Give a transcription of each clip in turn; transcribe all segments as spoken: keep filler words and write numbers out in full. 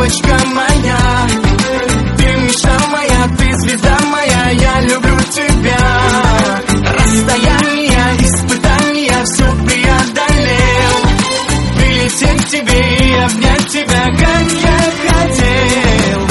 девочка моя. Ты мечта моя, ты звезда моя, я люблю тебя. Расстояние, испытания, все преодолел. Прилететь к тебе и обнять тебя, как я хотел.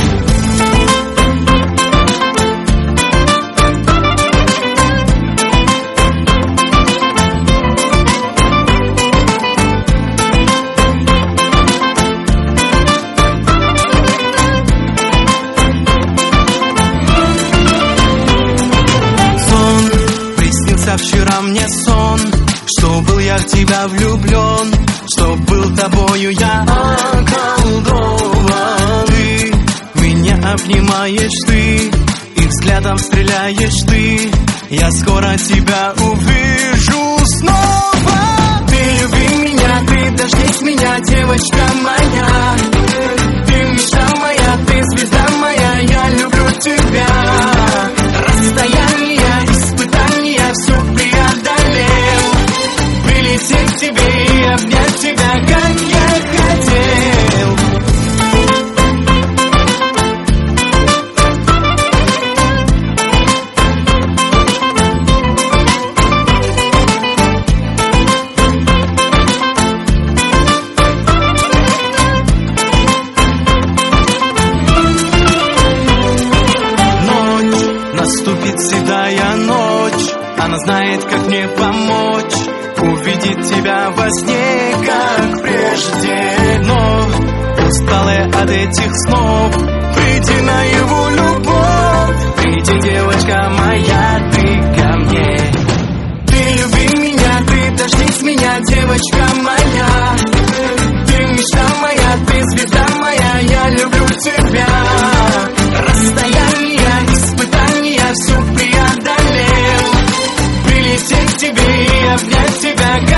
Вчера мне сон, что был я в тебя влюблен, что был тобою я околдован. Ты меня обнимаешь, ты и взглядом стреляешь ты. Я скоро тебя увижу снова. Ты люби меня, ты дождись меня, девочка моя. Ты мечта моя, ты звезда моя, я люблю тебя. Расстояние, испытания, все преодолел. Прилететь к тебе и обнять тебя, как я хотел. Ночь, наступит седая ночь. Она знает, как мне помочь. Увидеть тебя во сне, как прежде. Но усталая от этих снов, приди на его любовь. Приди, девочка моя, ты ко мне. Ты люби меня, ты дождись меня, девочка моя. Ты мечта моя, ты звезда моя, я люблю тебя. Расстояние, испытания, все преодолел. Прилететь к тебе и обнять тебя.